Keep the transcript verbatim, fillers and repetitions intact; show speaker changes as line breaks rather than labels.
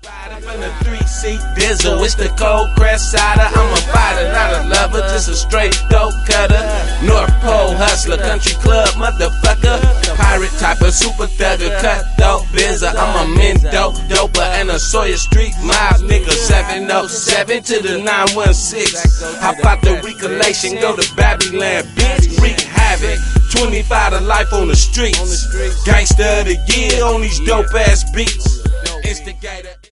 From the three-seat diesel, it's the cold crest cider. I'm a fighter, not a lover, just a straight dope cutter. North Pole hustler, country club motherfucker. Pirate type of super thugger, cutthroat benzer. I'm a Mendo doper and a Sawyer Street mob nigga. seven oh seven to the nine one six. Hop out the recollection, go to Babylon, bitch, wreak havoc. twenty-five to life on the streets. Gangsta of the year on these dope ass beats. Instigator.